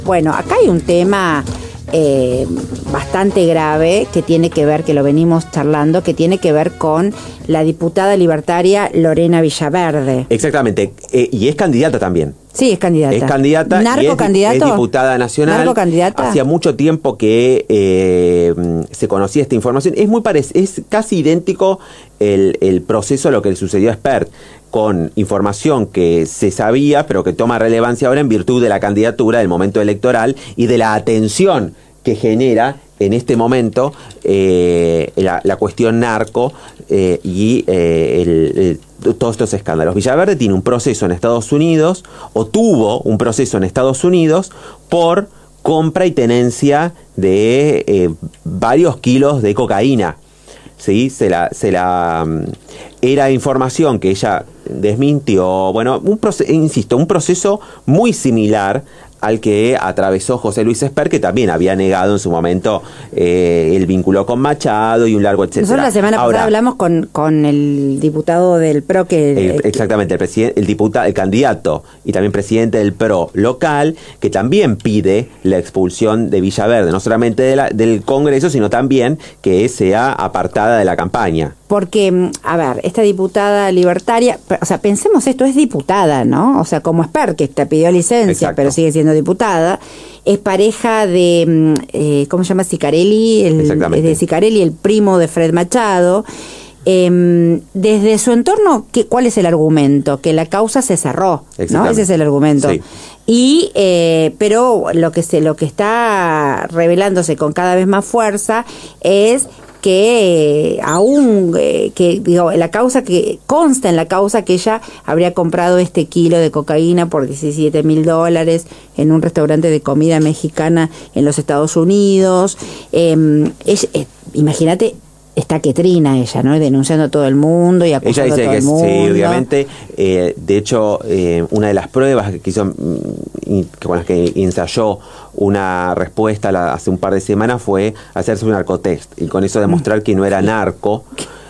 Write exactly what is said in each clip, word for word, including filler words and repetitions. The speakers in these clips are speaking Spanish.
Bueno, acá hay un tema eh, bastante grave que tiene que ver, que lo venimos charlando, que tiene que ver con la diputada libertaria Lorena Villaverde. Exactamente, eh, y es candidata también. Sí, es candidata. Es candidata ¿Narco y es, candidato? es diputada nacional. ¿Narco candidata? Hacía mucho tiempo que eh, se conocía esta información. Es muy parec- es casi idéntico el, el proceso a lo que le sucedió a Espert, con información que se sabía, pero que toma relevancia ahora en virtud de la candidatura, del momento electoral y de la atención que genera en este momento eh, la, la cuestión narco eh, y eh, el, el, todos estos escándalos. Villaverde tiene un proceso en Estados Unidos, o tuvo un proceso en Estados Unidos, por compra y tenencia de eh, varios kilos de cocaína. ¿Sí? Se la, se la, era información que ella desmintió. Bueno, un proceso, insisto, un proceso muy similar al que atravesó José Luis Espert, que también había negado en su momento eh, el vínculo con Machado y un largo etcétera. Nosotros la semana Ahora, pasada hablamos con, con el diputado del P R O que... el, exactamente, el, presidente, el, diputado, el candidato y también presidente del P R O local, que también pide la expulsión de Villaverde, no solamente de la, del Congreso, sino también que sea apartada de la campaña. Porque, a ver, esta diputada libertaria, o sea, pensemos esto, es diputada, ¿no? O sea, como Espert, que te pidió licencia, exacto, pero sigue siendo diputada, es pareja de, eh, ¿cómo se llama? Sicarelli, el, es de Sicarelli, el primo de Fred Machado. Eh, desde su entorno, ¿qué, ¿cuál es el argumento? Que la causa se cerró, ¿no? Ese es el argumento. Sí. Y, eh, pero lo que se, lo que está revelándose con cada vez más fuerza es que eh, aún eh, que digo la causa que consta en la causa que ella habría comprado este kilo de cocaína por diecisiete mil dólares en un restaurante de comida mexicana en los Estados Unidos. Eh, ella, eh, imagínate, está Quetrina ella, ¿no? Denunciando a todo el mundo y acusando a todo que el mundo. Sí, obviamente. Eh, de hecho, eh, una de las pruebas que hizo, y, con las que ensayó una respuesta la, hace un par de semanas fue hacerse un narcotest y con eso demostrar que no era narco.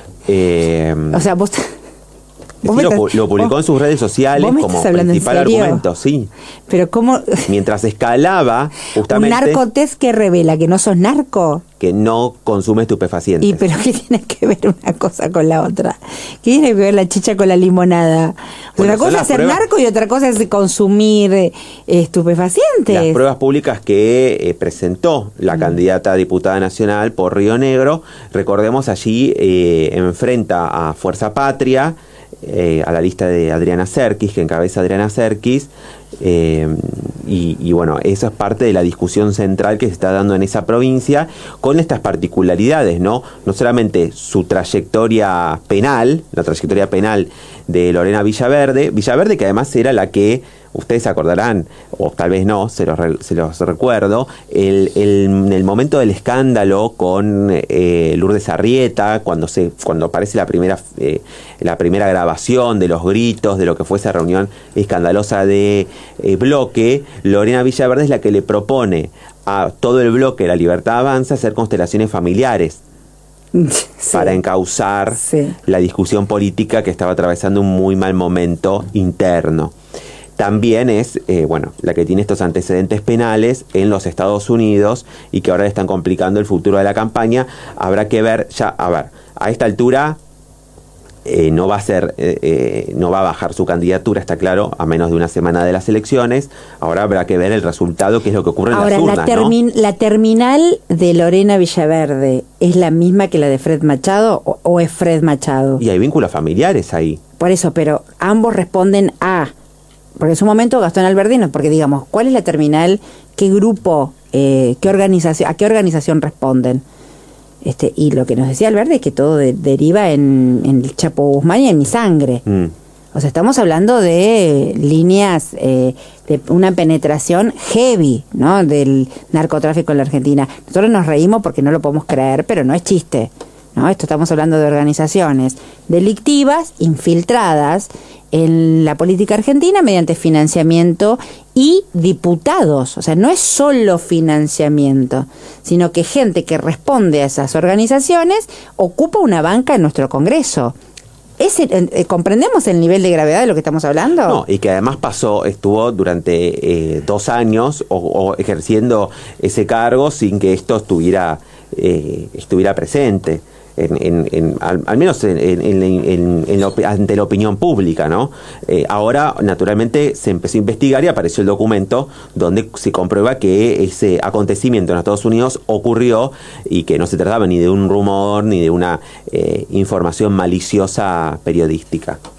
Eh, o sea, vos... Sí, lo, lo publicó en sus redes sociales como principal argumento, sí. Pero cómo... Mientras escalaba, justamente... ¿Un narcotest que revela que no sos narco? Que no consume estupefacientes. ¿Y pero qué tiene que ver una cosa con la otra? ¿Qué tiene que ver la chicha con la limonada? Bueno, una cosa es ser pruebas, narco y otra cosa es consumir eh, estupefacientes. Las pruebas públicas que eh, presentó la mm. candidata a diputada nacional por Río Negro, recordemos allí eh, enfrenta a Fuerza Patria, Eh, a la lista de Adriana Serkis, que encabeza Adriana Serkis, eh, y, y bueno, eso es parte de la discusión central que se está dando en esa provincia, con estas particularidades, ¿no? No solamente su trayectoria penal, la trayectoria penal de Lorena Villaverde, Villaverde que además era la que, ustedes se acordarán, o tal vez no, se los, re, se los recuerdo, el, el, en el momento del escándalo con eh, Lourdes Arrieta, cuando se cuando aparece la primera eh, la primera grabación de los gritos de lo que fue esa reunión escandalosa de eh, bloque, Lorena Villaverde es la que le propone a todo el bloque La Libertad Avanza hacer constelaciones familiares. Sí. Para encauzar sí. la discusión política que estaba atravesando un muy mal momento interno. También es, eh, bueno, la que tiene estos antecedentes penales en los Estados Unidos y que ahora le están complicando el futuro de la campaña. Habrá que ver, ya, a ver, a esta altura eh, no va a ser, eh, eh, no va a bajar su candidatura, está claro, a menos de una semana de las elecciones. Ahora habrá que ver el resultado, qué es lo que ocurre en ahora, las urnas, la, termi- ¿no? ¿La terminal de Lorena Villaverde es la misma que la de Fred Machado o, o es Fred Machado? Y hay vínculos familiares ahí. Por eso, pero ambos responden a... Porque en su momento Gastón Albertino, porque digamos, ¿cuál es la terminal? ¿Qué grupo? Eh, ¿qué organización? ¿A qué organización responden? Este, y lo que nos decía Alberti es que todo de, deriva en, en el Chapo Guzmán y en mi sangre. Mm. O sea, estamos hablando de líneas, eh, de una penetración heavy, ¿no? Del narcotráfico en la Argentina. Nosotros nos reímos porque no lo podemos creer, pero no es chiste, ¿no? Esto estamos hablando de organizaciones delictivas, infiltradas en la política argentina mediante financiamiento y diputados. O sea, no es solo financiamiento, sino que gente que responde a esas organizaciones ocupa una banca en nuestro Congreso. ¿ese, eh, ¿comprendemos el nivel de gravedad de lo que estamos hablando? No, y que además pasó, estuvo durante eh, dos años o, o ejerciendo ese cargo sin que esto estuviera, eh, estuviera presente. En, en, en, al, al menos en, en, en, en la, ante la opinión pública, ¿no? Eh, ahora, naturalmente, se empezó a investigar y apareció el documento donde se comprueba que ese acontecimiento en Estados Unidos ocurrió y que no se trataba ni de un rumor ni de una eh, información maliciosa periodística.